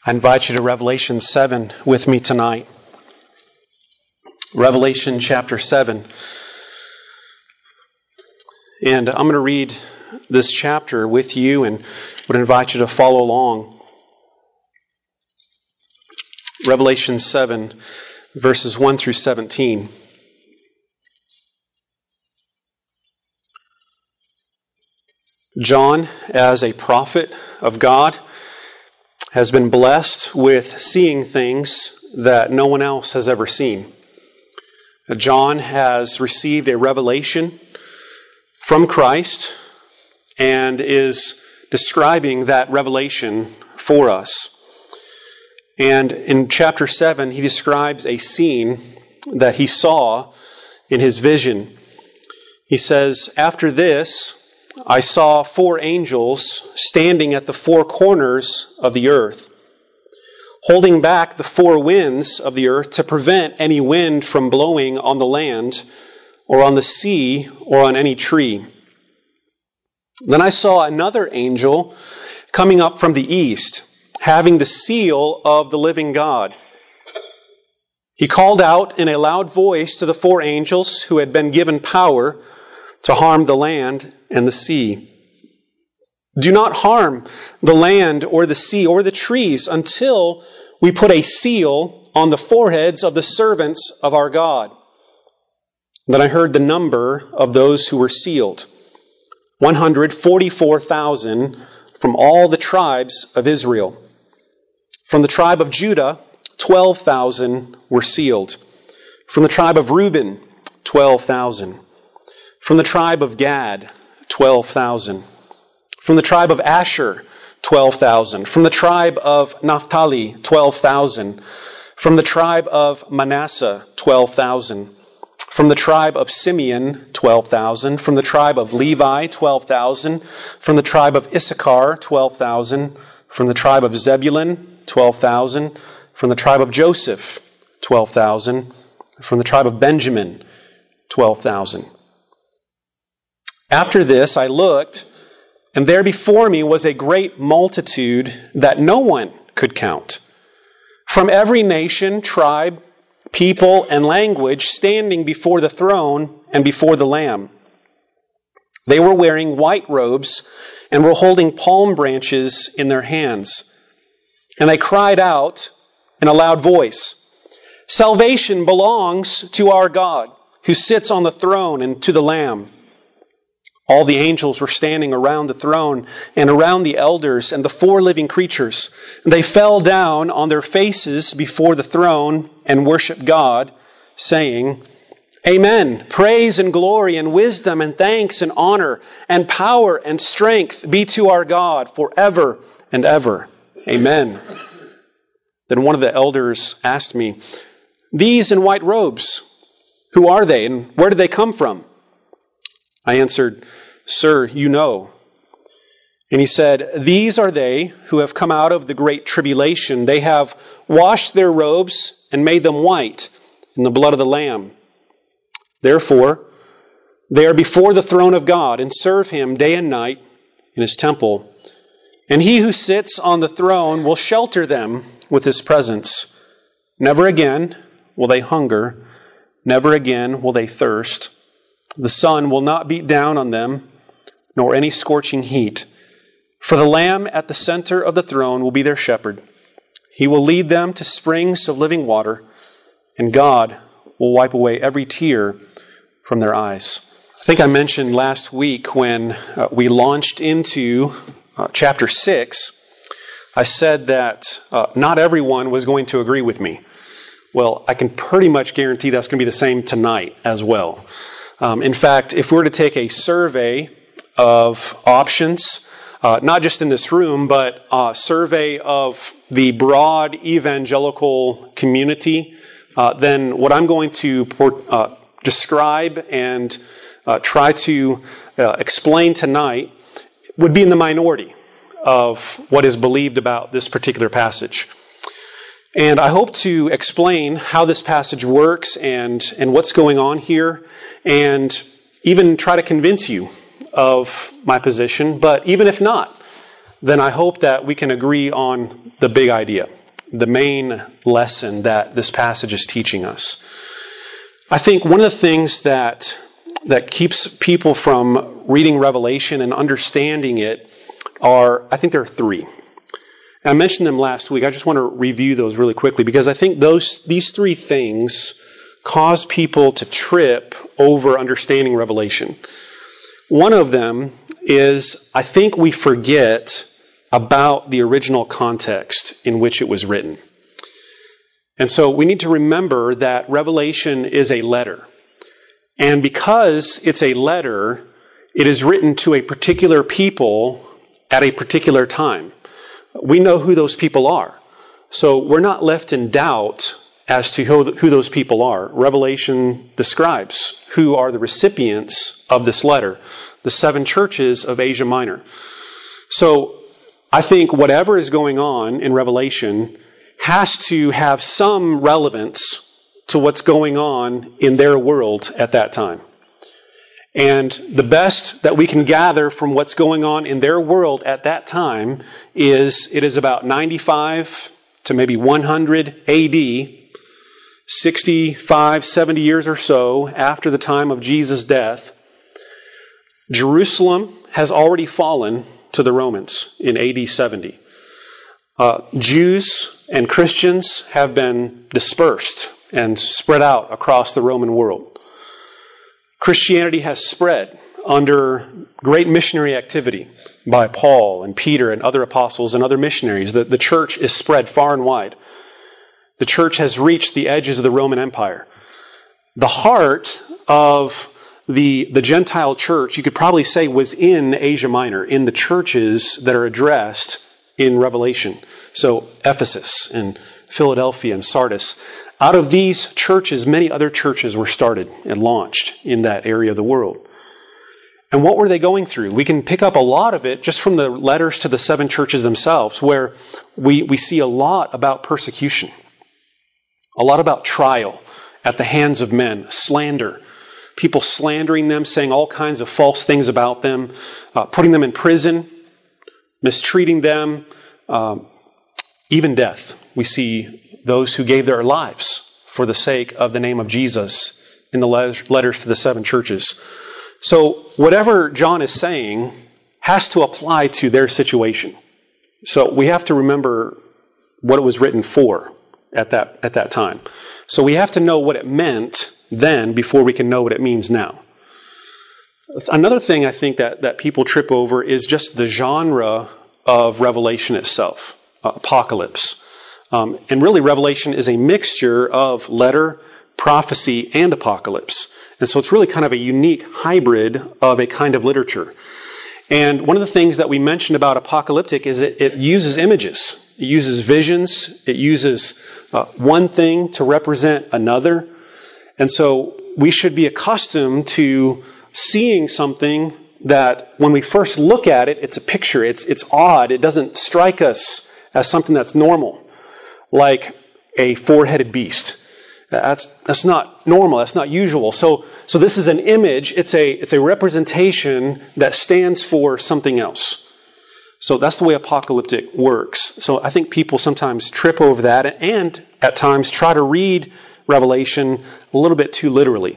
I invite you to Revelation 7 with me tonight. Revelation chapter 7. And I'm going to read this chapter with you and would invite you to follow along. Revelation 7, verses 1 through 17. John, as a prophet of God, has been blessed with seeing things that no one else has ever seen. John has received a revelation from Christ and is describing that revelation for us. And in chapter 7, he describes a scene that he saw in his vision. He says, "After this, I saw 4 angels standing at the 4 corners of the earth, holding back the 4 winds of the earth to prevent any wind from blowing on the land or on the sea or on any tree. Then I saw another angel coming up from the east, having the seal of the living God. He called out in a loud voice to the 4 angels who had been given power to harm the land and the sea. 'Do not harm the land or the sea or the trees until we put a seal on the foreheads of the servants of our God.' Then I heard the number of those who were sealed, 144,000 from all the tribes of Israel. From the tribe of Judah, 12,000 were sealed. From the tribe of Reuben, 12,000. From the tribe of Gad, 12,000. From the tribe of Asher, 12,000. From the tribe of Naphtali, 12,000. From the tribe of Manasseh, 12,000. From the tribe of Simeon, 12,000. From the tribe of Levi, 12,000. From the tribe of Issachar, 12,000. From the tribe of Zebulun, 12,000. From the tribe of Joseph, 12,000. From the tribe of Benjamin, 12,000. After this I looked, and there before me was a great multitude that no one could count, from every nation, tribe, people, and language, standing before the throne and before the Lamb. They were wearing white robes and were holding palm branches in their hands. And they cried out in a loud voice, 'Salvation belongs to our God, who sits on the throne, and to the Lamb.' All the angels were standing around the throne and around the elders and the 4 living creatures. They fell down on their faces before the throne and worshiped God, saying, 'Amen. Praise and glory and wisdom and thanks and honor and power and strength be to our God forever and ever. Amen.' Then one of the elders asked me, 'These in white robes, who are they and where did they come from?' I answered, 'Sir, you know.' And he said, 'These are they who have come out of the great tribulation. They have washed their robes and made them white in the blood of the Lamb. Therefore, they are before the throne of God and serve Him day and night in His temple. And He who sits on the throne will shelter them with His presence. Never again will they hunger. Never again will they thirst. The sun will not beat down on them, nor any scorching heat. For the Lamb at the center of the throne will be their shepherd. He will lead them to springs of living water, and God will wipe away every tear from their eyes." I think I mentioned last week when we launched into chapter 6, I said that not everyone was going to agree with me. Well, I can pretty much guarantee that's going to be the same tonight as well. In fact, if we were to take a survey of options, not just in this room, but a survey of the broad evangelical community, then what I'm going to describe and try to explain tonight would be in the minority of what is believed about this particular passage. And I hope to explain how this passage works and what's going on here, and even try to convince you of my position. But even if not, then I hope that we can agree on the big idea, the main lesson that this passage is teaching us. I think one of the things that keeps people from reading Revelation and understanding it I think there are three. And I mentioned them last week. I just want to review those really quickly because I think these three things cause people to trip over understanding Revelation. One of them is, I think we forget about the original context in which it was written. And so we need to remember that Revelation is a letter. And because it's a letter, it is written to a particular people at a particular time. We know who those people are. So we're not left in doubt as to who those people are. Revelation describes who are the recipients of this letter, the 7 churches of Asia Minor. So I think whatever is going on in Revelation has to have some relevance to what's going on in their world at that time. And the best that we can gather from what's going on in their world at that time is it is about 95 to maybe 100 AD, 65, 70 years or so after the time of Jesus' death. Jerusalem has already fallen to the Romans in AD 70. Jews and Christians have been dispersed and spread out across the Roman world. Christianity has spread under great missionary activity by Paul and Peter and other apostles and other missionaries. The church is spread far and wide. The church has reached the edges of the Roman Empire. The heart of the Gentile church, you could probably say, was in Asia Minor, in the churches that are addressed in Revelation. So Ephesus and Philadelphia and Sardis. Out of these churches, many other churches were started and launched in that area of the world. And what were they going through? We can pick up a lot of it just from the letters to the 7 churches themselves, where we see a lot about persecution, a lot about trial at the hands of men, slander, people slandering them, saying all kinds of false things about them, putting them in prison, mistreating them, even death. We see those who gave their lives for the sake of the name of Jesus in the letters to the 7 churches. So whatever John is saying has to apply to their situation. So we have to remember what it was written for at that time. So we have to know what it meant then before we can know what it means now. Another thing I think that people trip over is just the genre of Revelation itself, apocalypse. And really, Revelation is a mixture of letter, prophecy, and apocalypse. And so it's really kind of a unique hybrid of a kind of literature. And one of the things that we mentioned about apocalyptic is it uses images. It uses visions. It uses one thing to represent another. And so we should be accustomed to seeing something that when we first look at it, it's a picture. It's odd. It doesn't strike us as something that's normal. Like a 4-headed beast. That's not normal. That's not usual. So this is an image. It's a representation that stands for something else. So that's the way apocalyptic works. So I think people sometimes trip over that and at times try to read Revelation a little bit too literally.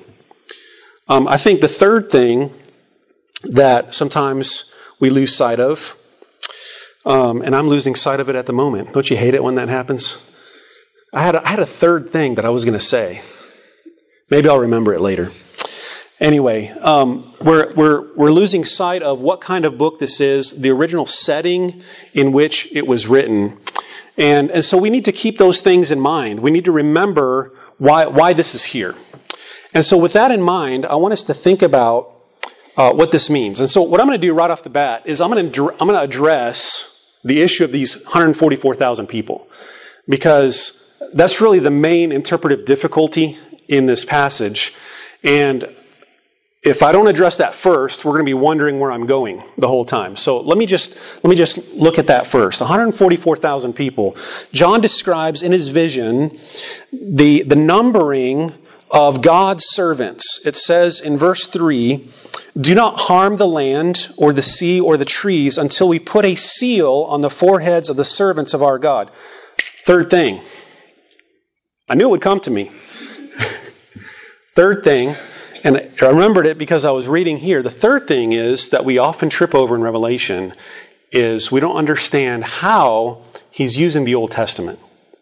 I think the third thing that sometimes we lose sight of, and I'm losing sight of it at the moment. Don't you hate it when that happens? I had a third thing that I was going to say. Maybe I'll remember it later. Anyway, we're losing sight of what kind of book this is, the original setting in which it was written, and so we need to keep those things in mind. We need to remember why this is here. And so, with that in mind, I want us to think about what this means. And so, what I'm going to do right off the bat is I'm going to address the issue of these 144,000 people, because that's really the main interpretive difficulty in this passage. And if I don't address that first, we're going to be wondering where I'm going the whole time. So let me just look at that first. 144,000 people. John describes in his vision the numbering of God's servants. It says in verse 3, "Do not harm the land or the sea or the trees until we put a seal on the foreheads of the servants of our God." Third thing. I knew it would come to me. Third thing, and I remembered it because I was reading here. The third thing is that we often trip over in Revelation is we don't understand how he's using the Old Testament.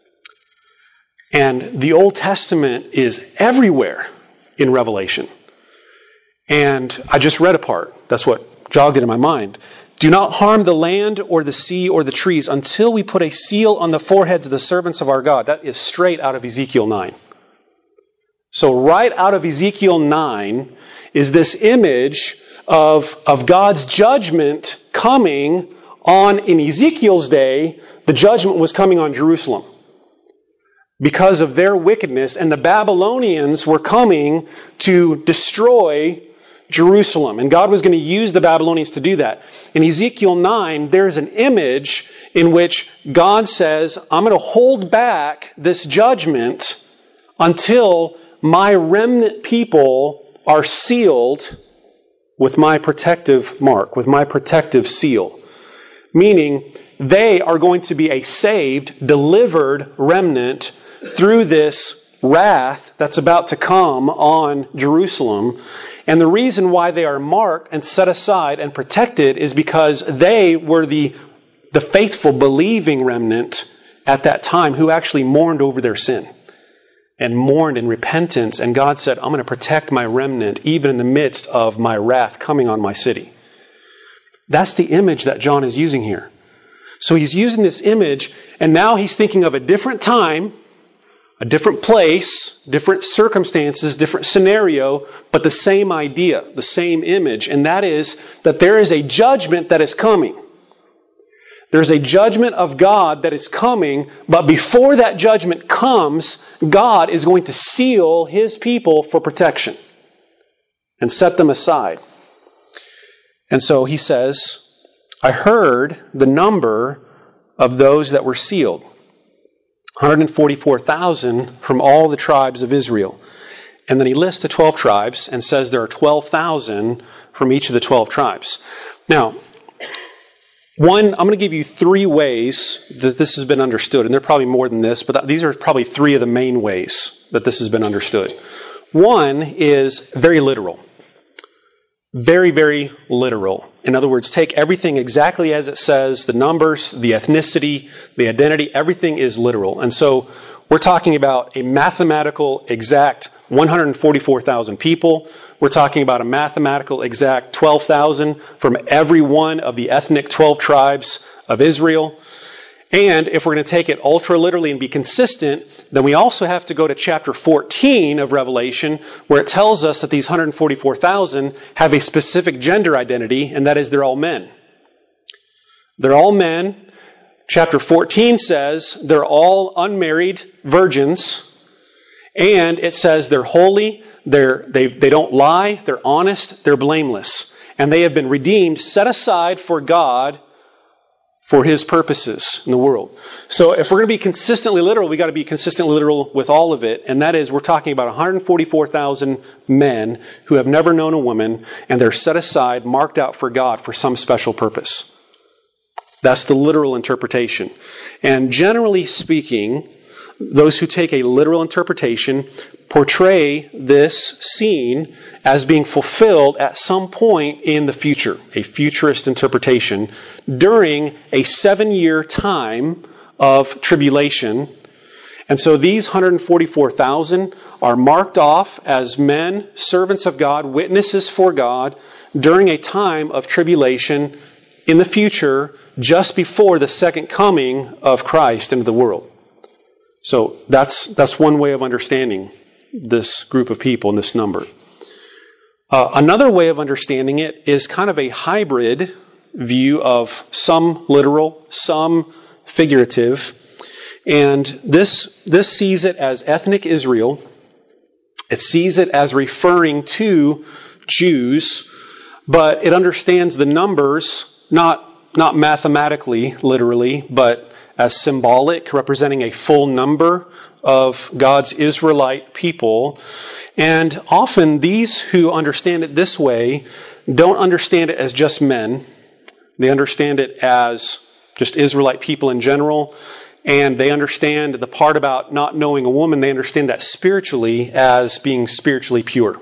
And the Old Testament is everywhere in Revelation. And I just read a part. That's what jogged it in my mind. "Do not harm the land or the sea or the trees until we put a seal on the foreheads of the servants of our God." That is straight out of Ezekiel 9. So right out of Ezekiel 9 is this image of God's judgment coming on, in Ezekiel's day, the judgment was coming on Jerusalem because of their wickedness, and the Babylonians were coming to destroy Jerusalem. And God was going to use the Babylonians to do that. In Ezekiel 9, there's an image in which God says, "I'm going to hold back this judgment until my remnant people are sealed with my protective mark, with my protective seal." Meaning, they are going to be a saved, delivered remnant through this wrath that's about to come on Jerusalem. And the reason why they are marked and set aside and protected is because they were the faithful, believing remnant at that time who actually mourned over their sin and mourned in repentance. And God said, "I'm going to protect my remnant even in the midst of my wrath coming on my city." That's the image that John is using here. So he's using this image, and now he's thinking of a different time, a different place, different circumstances, different scenario, but the same idea, the same image. And that is that there is a judgment that is coming. There's a judgment of God that is coming, but before that judgment comes, God is going to seal His people for protection and set them aside. And so he says, "I heard the number of those that were sealed. 144,000 from all the tribes of Israel." And then he lists the 12 tribes and says there are 12,000 from each of the 12 tribes. Now, I'm going to give you 3 ways that this has been understood. And there are probably more than this, but these are probably 3 of the main ways that this has been understood. One is very literal. Very, very literal. In other words, take everything exactly as it says, the numbers, the ethnicity, the identity, everything is literal. And so we're talking about a mathematical exact 144,000 people. We're talking about a mathematical exact 12,000 from every one of the ethnic 12 tribes of Israel. And if we're going to take it ultra literally and be consistent, then we also have to go to chapter 14 of Revelation, where it tells us that these 144,000 have a specific gender identity, and that is they're all men. They're all men. Chapter 14 says they're all unmarried virgins, and it says they're holy, they don't lie, they're honest, they're blameless. And they have been redeemed, set aside for God, for His purposes in the world. So if we're going to be consistently literal, we've got to be consistently literal with all of it. And that is, we're talking about 144,000 men who have never known a woman, and they're set aside, marked out for God for some special purpose. That's the literal interpretation. And generally speaking, those who take a literal interpretation portray this scene as being fulfilled at some point in the future, a futurist interpretation, during a 7-year time of tribulation. And so these 144,000 are marked off as men, servants of God, witnesses for God, during a time of tribulation in the future, just before the second coming of Christ into the world. So that's one way of understanding this group of people and this number. Another way of understanding it is kind of a hybrid view of some literal, some figurative. And this sees it as ethnic Israel. It sees it as referring to Jews, but it understands the numbers not mathematically, literally, but as symbolic, representing a full number of God's Israelite people. And often these who understand it this way don't understand it as just men. They understand it as just Israelite people in general. And they understand the part about not knowing a woman, they understand that spiritually as being spiritually pure,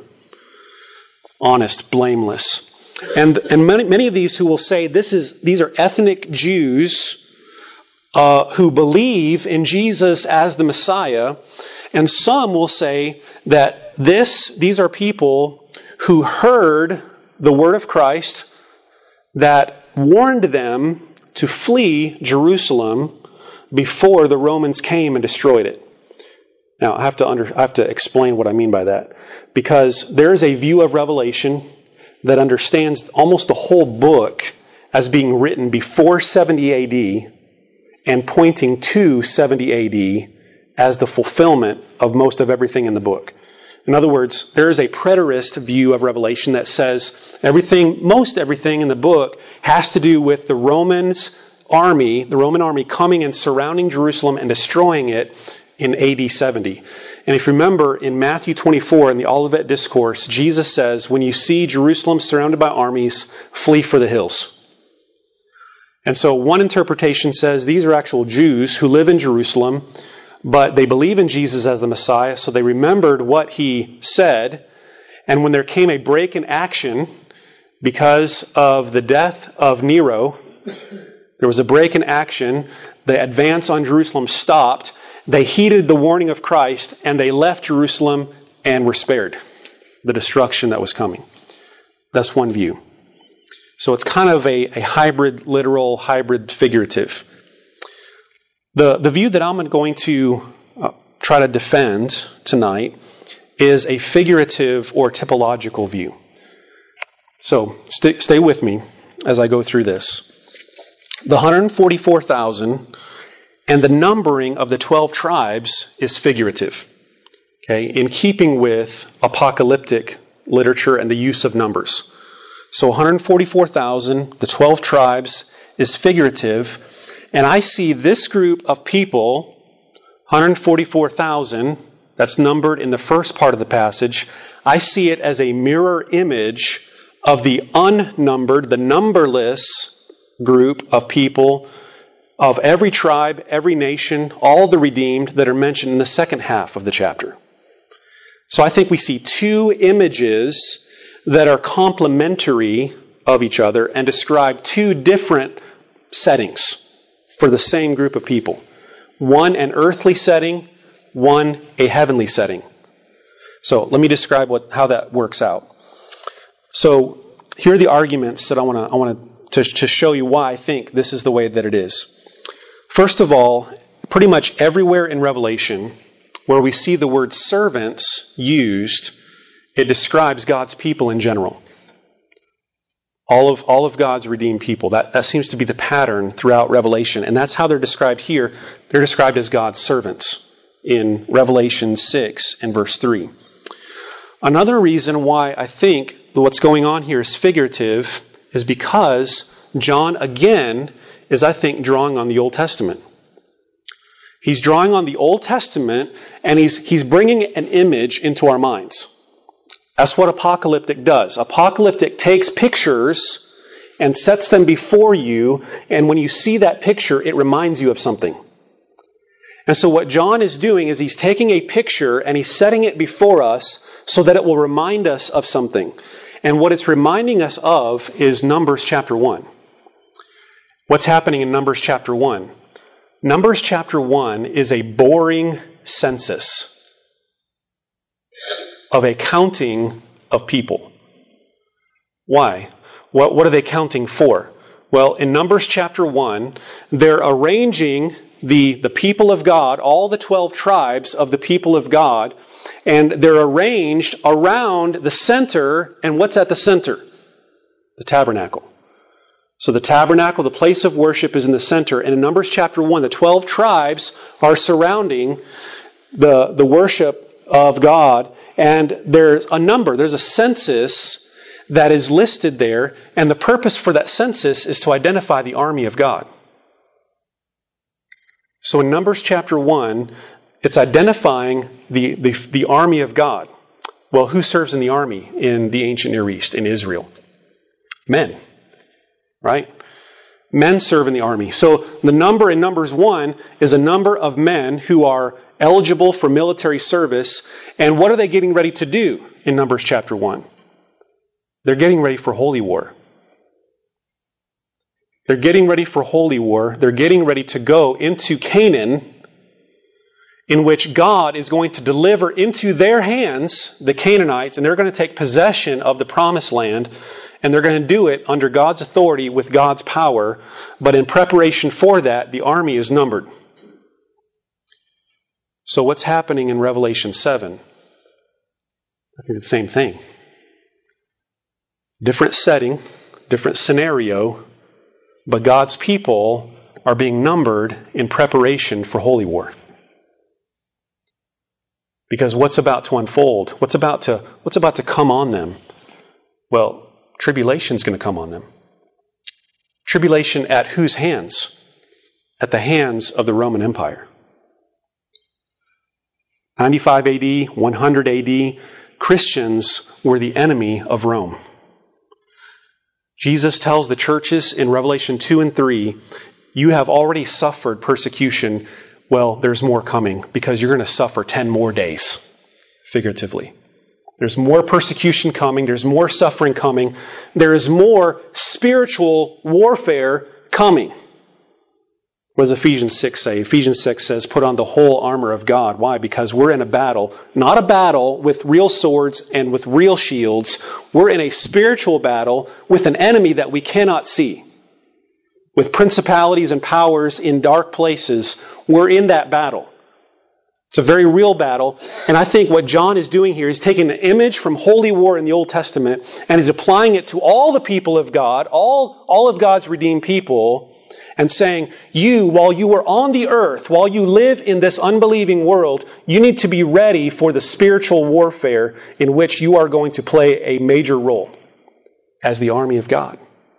honest, blameless. And many of these who will say these are ethnic Jews who believe in Jesus as the Messiah, and some will say that these are people who heard the word of Christ that warned them to flee Jerusalem before the Romans came and destroyed it. Now, I have to explain what I mean by that, because there is a view of Revelation that understands almost the whole book as being written before 70 AD and pointing to 70 AD as the fulfillment of most of everything in the book. In other words, there is a preterist view of Revelation that says most everything in the book has to do with the Roman army coming and surrounding Jerusalem and destroying it in AD 70. And if you remember, in Matthew 24, in the Olivet Discourse, Jesus says, when you see Jerusalem surrounded by armies, flee for the hills. And so one interpretation says these are actual Jews who live in Jerusalem, but they believe in Jesus as the Messiah, so they remembered what he said. And when there came a break in action because of the death of Nero, there was a break in action, the advance on Jerusalem stopped, they heeded the warning of Christ, and they left Jerusalem and were spared the destruction that was coming. That's one view. So it's kind of a hybrid literal, hybrid figurative. The view that I'm going to try to defend tonight is a figurative or typological view. So stay with me as I go through this. The 144,000 and the numbering of the 12 tribes is figurative, okay, in keeping with apocalyptic literature and the use of numbers. So 144,000, the 12 tribes, is figurative. And I see this group of people, 144,000, that's numbered in the first part of the passage, I see it as a mirror image of the unnumbered, the numberless group of people of every tribe, every nation, all the redeemed that are mentioned in the second half of the chapter. So I think we see two images that are complementary of each other and describe two different settings for the same group of people. One, an earthly setting, one, a heavenly setting. So let me describe how that works out. So here are the arguments that I want to show you why I think this is the way that it is. First of all, pretty much everywhere in Revelation where we see the word servants used, it describes God's people in general. All of God's redeemed people. That seems to be the pattern throughout Revelation. And that's how they're described here. They're described as God's servants in Revelation 6 and verse 3. Another reason why I think what's going on here is figurative is because John, again, is, I think, drawing on the Old Testament. He's drawing on the Old Testament, and he's bringing an image into our minds. That's what apocalyptic does. Apocalyptic takes pictures and sets them before you, and when you see that picture, it reminds you of something. And so what John is doing is he's taking a picture and he's setting it before us so that it will remind us of something. And what it's reminding us of is Numbers chapter 1. What's happening in Numbers chapter 1? Numbers chapter 1 is a boring census of a counting of people. Why? What are they counting for? Well, in Numbers chapter 1, they're arranging the people of God, all the 12 tribes of the people of God, and they're arranged around the center. And what's at the center? The tabernacle. So the tabernacle, the place of worship, is in the center. And in Numbers chapter 1, the 12 tribes are surrounding the worship of God. And there's a census that is listed there. And the purpose for that census is to identify the army of God. So in Numbers chapter 1, it's identifying the army of God. Well, who serves in the army in the ancient Near East, in Israel? Men, right? Men serve in the army. So the number in Numbers 1 is a number of men who are eligible for military service. And what are they getting ready to do in Numbers chapter 1? They're getting ready for holy war. They're getting ready for holy war. They're getting ready to go into Canaan, in which God is going to deliver into their hands the Canaanites, and they're going to take possession of the promised land, and they're going to do it under God's authority with God's power. But in preparation for that, the army is numbered. So what's happening in Revelation 7? I think it's the same thing. Different setting, different scenario, but God's people are being numbered in preparation for holy war. Because what's about to unfold? What's about to come on them? Well, tribulation's going to come on them. Tribulation at whose hands? At the hands of the Roman Empire. 95 AD, 100 AD, Christians were the enemy of Rome. Jesus tells the churches in Revelation 2 and 3, you have already suffered persecution. Well, there's more coming because you're going to suffer 10 more days, figuratively. There's more persecution coming. There's more suffering coming. There is more spiritual warfare coming. What does Ephesians 6 say? Ephesians 6 says, put on the whole armor of God. Why? Because we're in a battle, not a battle with real swords and with real shields. We're in a spiritual battle with an enemy that we cannot see. With principalities and powers in dark places, we're in that battle. It's a very real battle. And I think what John is doing here is taking an image from holy war in the Old Testament and he's applying it to all the people of God, all of God's redeemed people, and saying, you, while you are on the earth, while you live in this unbelieving world, you need to be ready for the spiritual warfare in which you are going to play a major role as the army of God.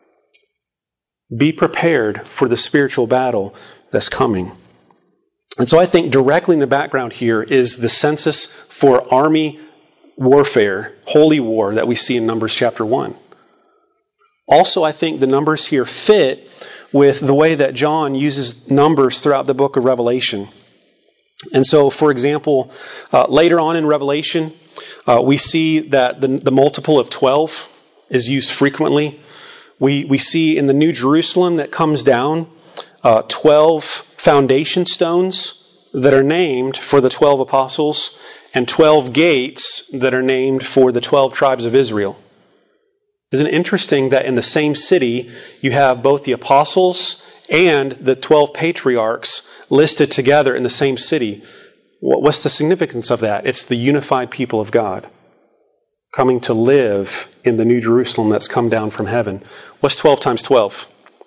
Be prepared for the spiritual battle that's coming. And so I think directly in the background here is the census for army warfare, holy war, that we see in Numbers chapter 1. Also, I think the numbers here fit with the way that John uses numbers throughout the book of Revelation. And so, for example, later on in Revelation, we see that the multiple of 12 is used frequently. We see in the New Jerusalem that comes down 12 foundation stones that are named for the 12 apostles and 12 gates that are named for the 12 tribes of Israel. Isn't it interesting that in the same city you have both the apostles and the 12 patriarchs listed together in the same city? What's the significance of that? It's the unified people of God coming to live in the New Jerusalem that's come down from heaven. What's 12 times 12?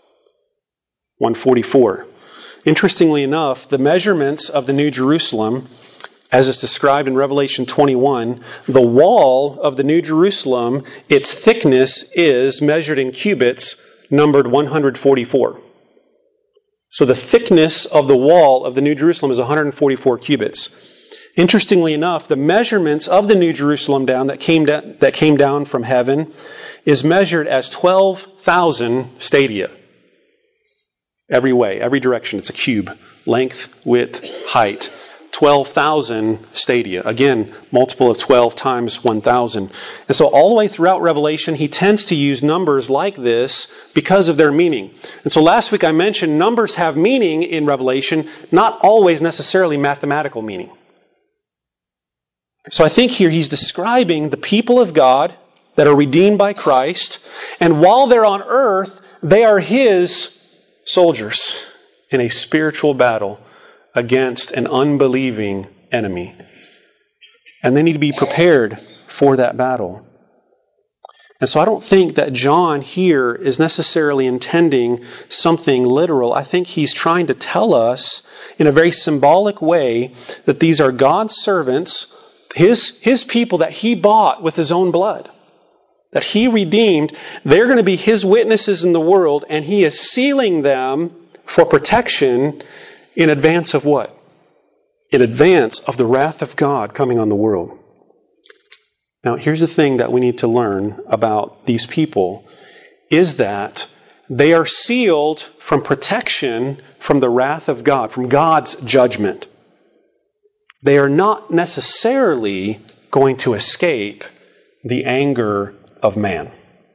144. Interestingly enough, the measurements of the New Jerusalem, as is described in Revelation 21, the wall of the New Jerusalem, its thickness is measured in cubits, numbered 144. So the thickness of the wall of the New Jerusalem is 144 cubits. Interestingly enough, the measurements of the New Jerusalem that came down from heaven is measured as 12,000 stadia. Every way, every direction. It's a cube. Length, width, height. 12,000 stadia. Again, multiple of 12 times 1,000. And so all the way throughout Revelation, he tends to use numbers like this because of their meaning. And so last week I mentioned numbers have meaning in Revelation, not always necessarily mathematical meaning. So I think here he's describing the people of God that are redeemed by Christ, and while they're on earth, they are his soldiers in a spiritual battle against an unbelieving enemy. And they need to be prepared for that battle. And so I don't think that John here is necessarily intending something literal. I think he's trying to tell us in a very symbolic way that these are God's servants, his people that he bought with his own blood, that he redeemed. They're going to be his witnesses in the world, and he is sealing them for protection In advance of what? In advance of the wrath of God coming on the world. Now, here's the thing that we need to learn about these people, is that they are sealed from protection from the wrath of God, from God's judgment. They are not necessarily going to escape the anger of man.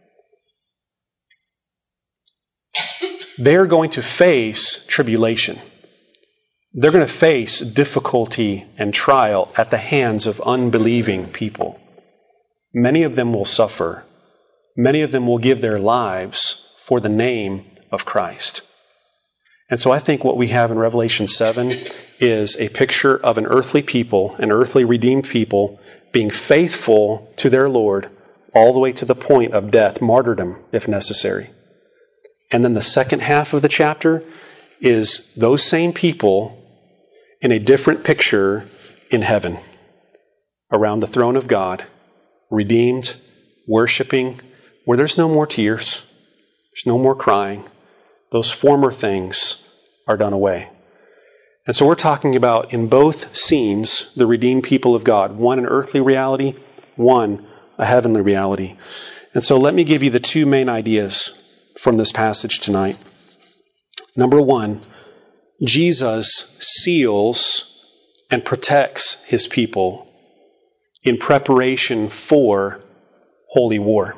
They're going to face tribulation. They're going to face difficulty and trial at the hands of unbelieving people. Many of them will suffer. Many of them will give their lives for the name of Christ. And so I think what we have in Revelation 7 is a picture of an earthly people, an earthly redeemed people, being faithful to their Lord all the way to the point of death, martyrdom if necessary. And then the second half of the chapter is those same people in a different picture in heaven, around the throne of God, redeemed, worshiping, where there's no more tears, there's no more crying. Those former things are done away. And so we're talking about, in both scenes, the redeemed people of God. One an earthly reality, one a heavenly reality. And so let me give you the two main ideas from this passage tonight. Number one, Jesus seals and protects his people in preparation for holy war.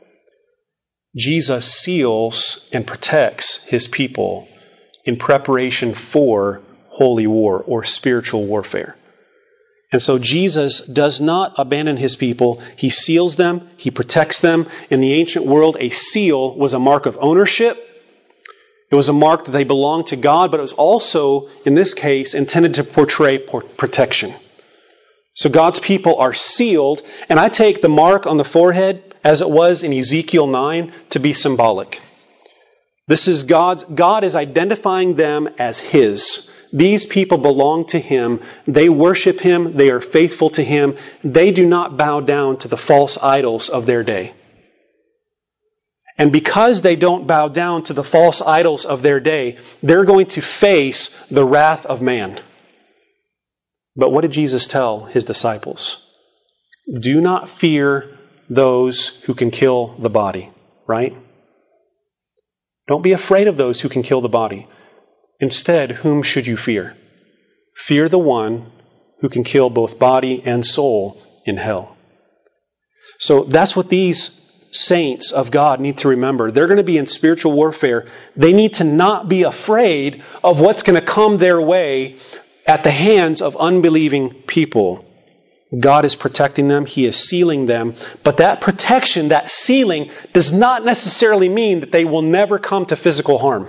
Jesus seals and protects his people in preparation for holy war or spiritual warfare. And so Jesus does not abandon his people. He seals them. He protects them. In the ancient world, a seal was a mark of ownership. It was a mark that they belonged to God, but it was also, in this case, intended to portray protection. So God's people are sealed, and I take the mark on the forehead, as it was in Ezekiel 9, to be symbolic. This is God is identifying them as His. These people belong to Him. They worship Him. They are faithful to Him. They do not bow down to the false idols of their day. And because they don't bow down to the false idols of their day, they're going to face the wrath of man. But what did Jesus tell His disciples? Do not fear those who can kill the body, right? Don't be afraid of those who can kill the body. Instead, whom should you fear? Fear the one who can kill both body and soul in hell. So that's what these saints of God need to remember. They're going to be in spiritual warfare. They need to not be afraid of what's going to come their way at the hands of unbelieving people. God is protecting them. He is sealing them. But that protection, that sealing, does not necessarily mean that they will never come to physical harm.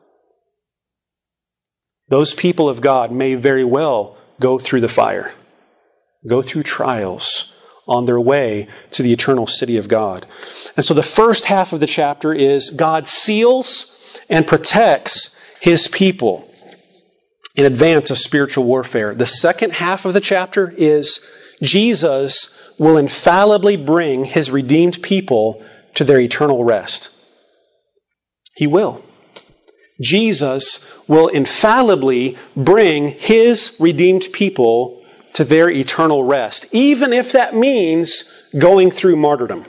Those people of God may very well go through the fire, go through trials on their way to the eternal city of God. And so the first half of the chapter is God seals and protects His people in advance of spiritual warfare. The second half of the chapter is Jesus will infallibly bring His redeemed people to their eternal rest. He will. Jesus will infallibly bring His redeemed people to their eternal rest, even if that means going through martyrdom.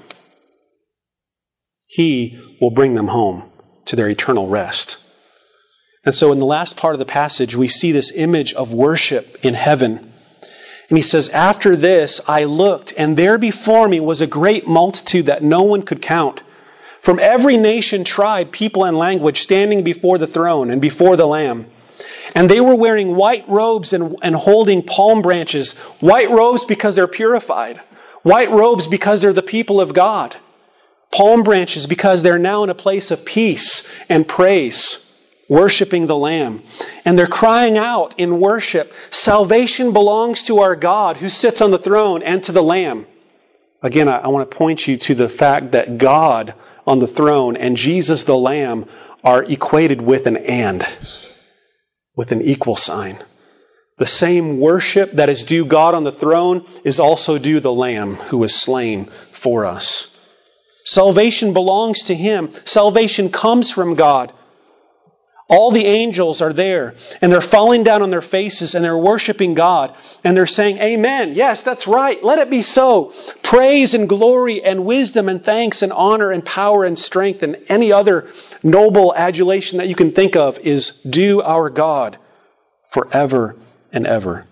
He will bring them home to their eternal rest. And so in the last part of the passage, we see this image of worship in heaven. And he says, after this I looked, and there before me was a great multitude that no one could count, from every nation, tribe, people, and language, standing before the throne and before the Lamb. And they were wearing white robes and holding palm branches. White robes because they're purified. White robes because they're the people of God. Palm branches because they're now in a place of peace and praise, worshiping the Lamb. And they're crying out in worship, salvation belongs to our God who sits on the throne and to the Lamb. Again, I want to point you to the fact that God on the throne and Jesus the Lamb are equated with an and, with an equal sign. The same worship that is due God on the throne is also due the Lamb who was slain for us. Salvation belongs to Him. Salvation comes from God. All the angels are there, and they're falling down on their faces, and they're worshiping God, and they're saying, Amen. Yes, that's right. Let it be so. Praise and glory and wisdom and thanks and honor and power and strength and any other noble adulation that you can think of is due our God forever and ever.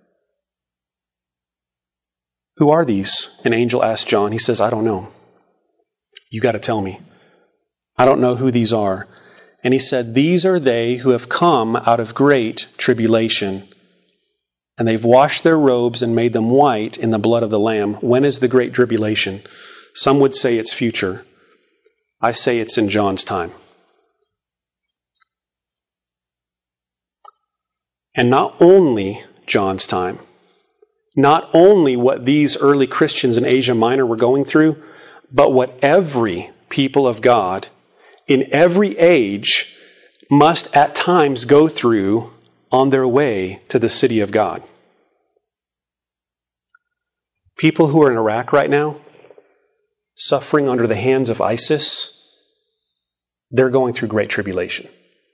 Who are these? An angel asked John. He says, I don't know. You got to tell me. I don't know who these are. And he said, these are they who have come out of great tribulation. And they've washed their robes and made them white in the blood of the Lamb. When is the great tribulation? Some would say it's future. I say it's in John's time. And not only John's time, not only what these early Christians in Asia Minor were going through, but what every people of God in every age must at times go through on their way to the city of God. People who are in Iraq right now, suffering under the hands of ISIS, they're going through great tribulation.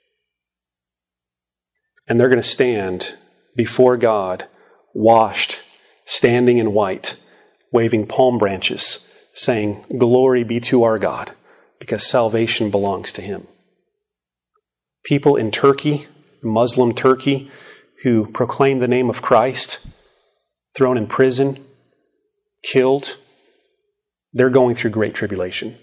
And they're going to stand before God, washed, standing in white, waving palm branches, saying, Glory be to our God, because salvation belongs to Him. People in Turkey, Muslim Turkey, who proclaim the name of Christ, thrown in prison, killed, they're going through great tribulation.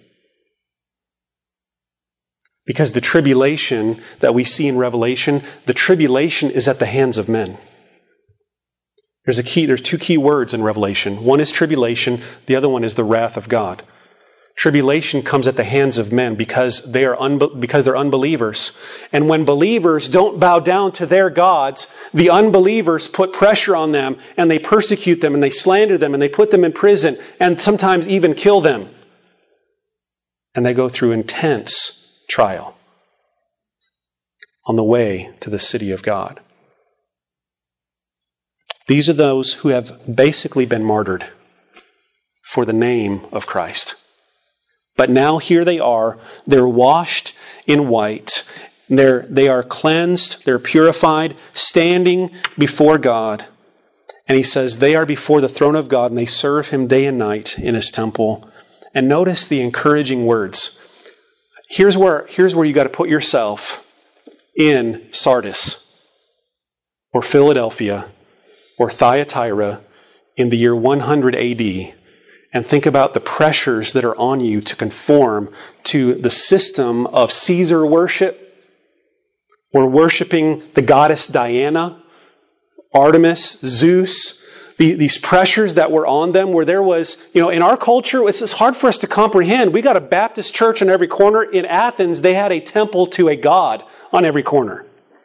Because the tribulation that we see in Revelation, the tribulation is at the hands of men. There's two key words in Revelation. One is tribulation, the other one is the wrath of God. Tribulation comes at the hands of men because they're unbelievers. And when believers don't bow down to their gods, the unbelievers put pressure on them and they persecute them and they slander them and they put them in prison and sometimes even kill them. And they go through intense trial on the way to the city of God. These are those who have basically been martyred for the name of Christ. But now here they are. They're washed in white. They are cleansed. They're purified, standing before God. And he says they are before the throne of God and they serve Him day and night in His temple. And notice the encouraging words. Here's where you got to put yourself in Sardis or Philadelphia or Thyatira in the year 100 AD. And think about the pressures that are on you to conform to the system of Caesar worship or worshiping the goddess Diana, Artemis, Zeus. These pressures that were on them where there was, in our culture, it's hard for us to comprehend. We got a Baptist church on every corner. In Athens, they had a temple to a god on every corner.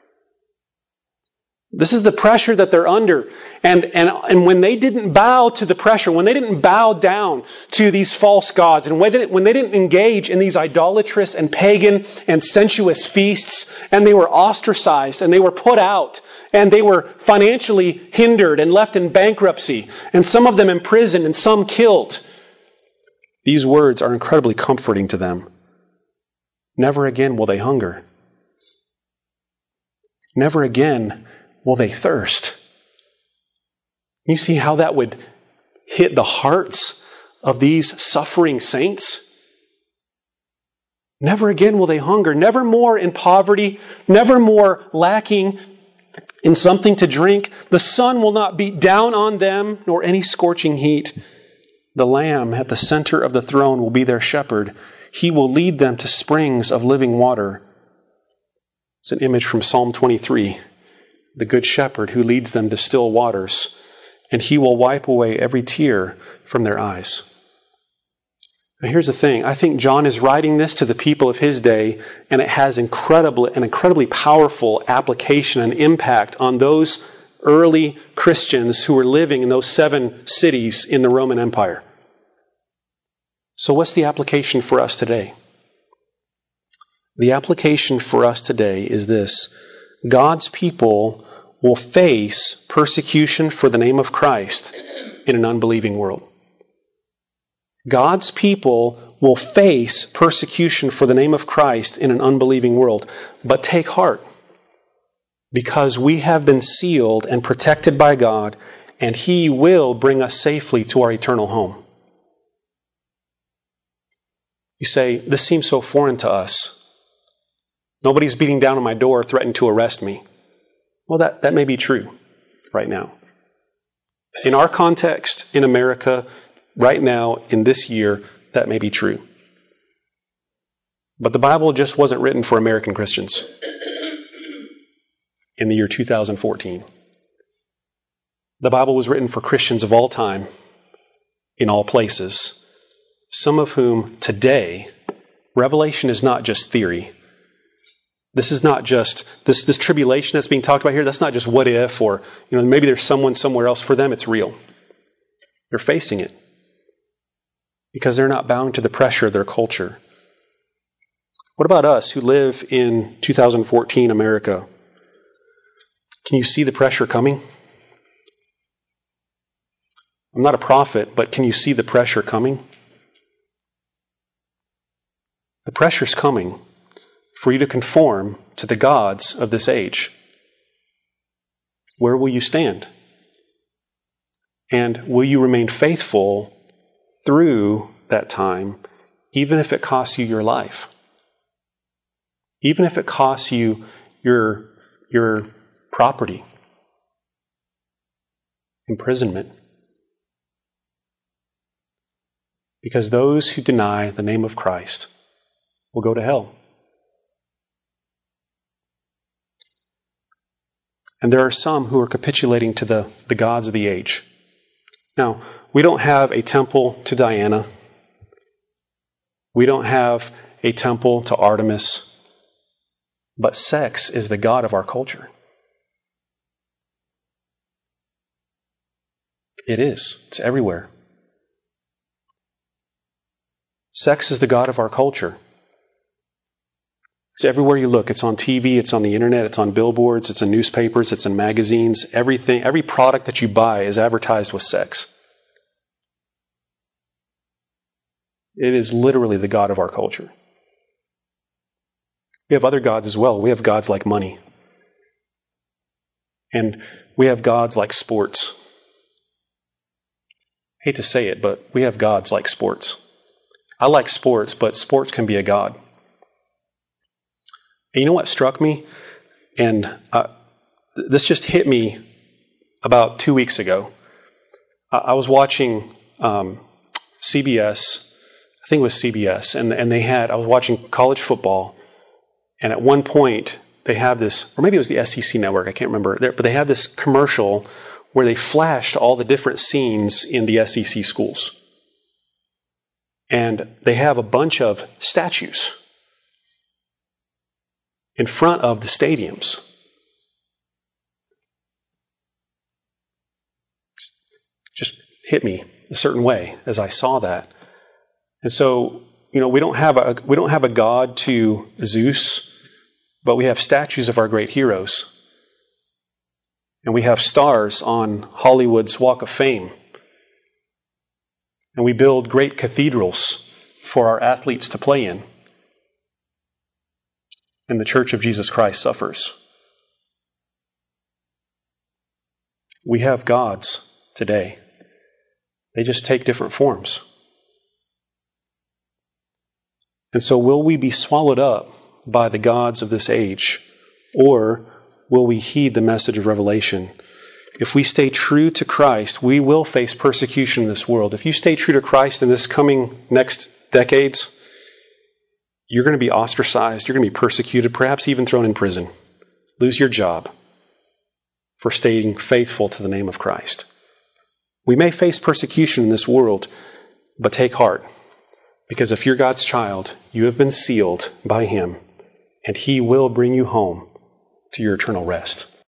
This is the pressure that they're under. And when they didn't bow to the pressure, when they didn't bow down to these false gods, and when they didn't engage in these idolatrous and pagan and sensuous feasts, and they were ostracized, and they were put out, and they were financially hindered and left in bankruptcy, and some of them imprisoned and some killed, these words are incredibly comforting to them. Never again will they hunger. Never again will they thirst. You see how that would hit the hearts of these suffering saints? Never again will they hunger. Never more in poverty. Never more lacking in something to drink. The sun will not beat down on them, nor any scorching heat. The Lamb at the center of the throne will be their shepherd. He will lead them to springs of living water. It's an image from Psalm 23. The good shepherd who leads them to still waters, and He will wipe away every tear from their eyes. Now here's the thing. I think John is writing this to the people of his day, and it has an incredibly powerful application and impact on those early Christians who were living in those 7 cities in the Roman Empire. So what's the application for us today? The application for us today is this. God's people will face persecution for the name of Christ in an unbelieving world. God's people will face persecution for the name of Christ in an unbelieving world. But take heart, because we have been sealed and protected by God, and He will bring us safely to our eternal home. You say, this seems so foreign to us. Nobody's beating down on my door threatening to arrest me. Well, that may be true right now. In our context, in America, right now, in this year, that may be true. But the Bible just wasn't written for American Christians in the year 2014. The Bible was written for Christians of all time, in all places, some of whom today, Revelation is not just theory. This is not just, this tribulation that's being talked about here, that's not just what if, or maybe there's someone somewhere else. For them, it's real. They're facing it because they're not bound to the pressure of their culture. What about us who live in 2014 America? Can you see the pressure coming? I'm not a prophet, but can you see the pressure coming? The pressure's coming for you to conform to the gods of this age. Where will you stand? And will you remain faithful through that time, even if it costs you your life? Even if it costs you your property, imprisonment? Because those who deny the name of Christ will go to hell. And there are some who are capitulating to the gods of the age. Now, we don't have a temple to Diana. We don't have a temple to Artemis. But sex is the god of our culture. It is. It's everywhere. Sex is the god of our culture. It's everywhere you look. It's on TV, it's on the internet, it's on billboards, it's in newspapers, it's in magazines. Everything, every product that you buy is advertised with sex. It is literally the god of our culture. We have other gods as well. We have gods like money. And we have gods like sports. I hate to say it, but we have gods like sports. I like sports, but sports can be a god. And you know what struck me? And this just hit me about 2 weeks ago. I was watching CBS, I think it was CBS, and I was watching college football, and at one point they have this, or maybe it was the SEC network, I can't remember, but they had this commercial where they flashed all the different scenes in the SEC schools. And they have a bunch of statues in front of the stadiums. Just hit me a certain way as I saw that. And so, we don't have a god to Zeus, but we have statues of our great heroes. And we have stars on Hollywood's Walk of Fame. And we build great cathedrals for our athletes to play in. And the Church of Jesus Christ suffers. We have gods today. They just take different forms. And so will we be swallowed up by the gods of this age, or will we heed the message of Revelation? If we stay true to Christ, we will face persecution in this world. If you stay true to Christ in this coming next decades, you're going to be ostracized, you're going to be persecuted, perhaps even thrown in prison. Lose your job for staying faithful to the name of Christ. We may face persecution in this world, but take heart, because if you're God's child, you have been sealed by Him, and He will bring you home to your eternal rest.